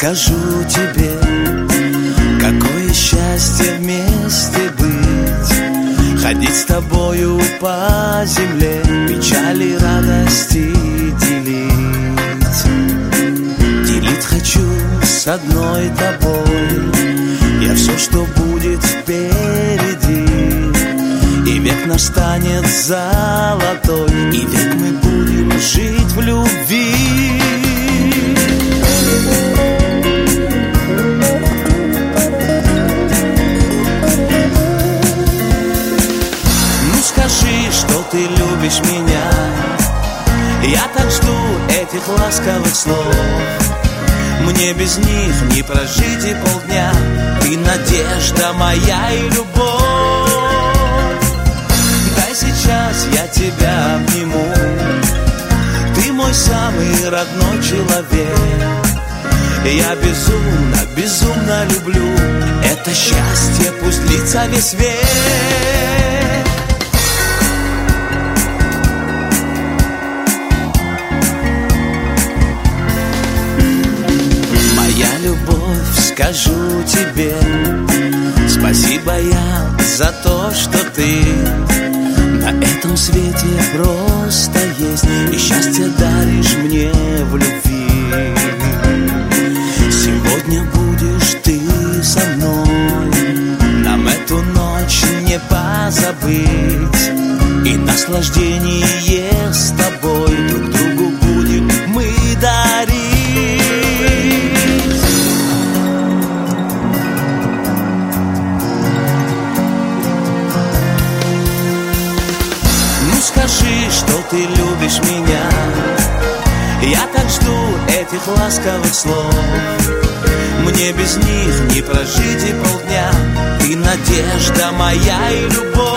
скажу тебе, какое счастье вместе быть, ходить с тобою по земле, печали и радости делить. Делить хочу с одной тобой я все, что будет впереди. И век наш станет золотой, и век мы будем жить в любви. Ну скажи, что ты любишь меня, я так жду этих ласковых слов. Мне без них не прожить и полдня, ты надежда моя и любовь. Дай сейчас я тебя обниму, ты мой самый родной человек. Я безумно, безумно люблю это счастье, пусть длится весь век. Моя любовь, скажу тебе, спасибо я за то, что ты на этом свете просто есть, и счастье даришь мне в любви. Сегодня будешь ты со мной, нам эту ночь не позабыть, и наслаждение с тобой друг другу будем мы дарить. Скажи, что ты любишь меня, я так жду этих ласковых слов. Мне без них не прожить и полдня, ты надежда моя и любовь.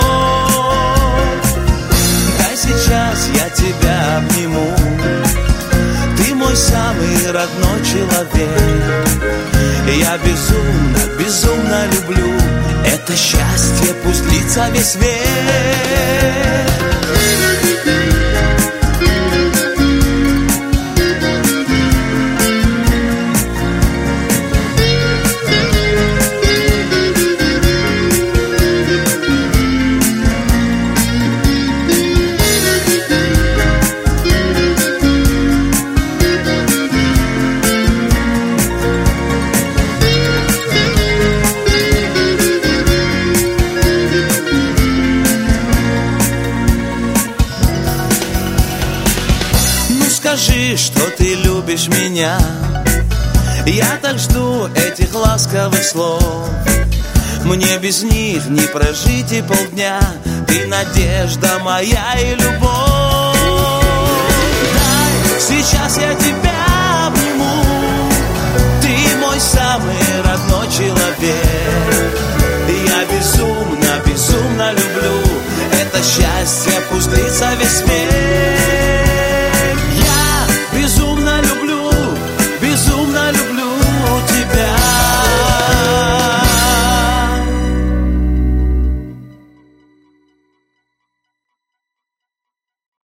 Дай сейчас я тебя обниму, ты мой самый родной человек. Я безумно, безумно люблю это счастье, пусть длится весь век. Скажи, что ты любишь меня, я так жду этих ласковых слов. Мне без них не прожить и полдня, ты надежда моя и любовь. Дай, сейчас я тебя обниму, ты мой самый родной человек. Я безумно, безумно люблю это счастье, пусть длится весь век.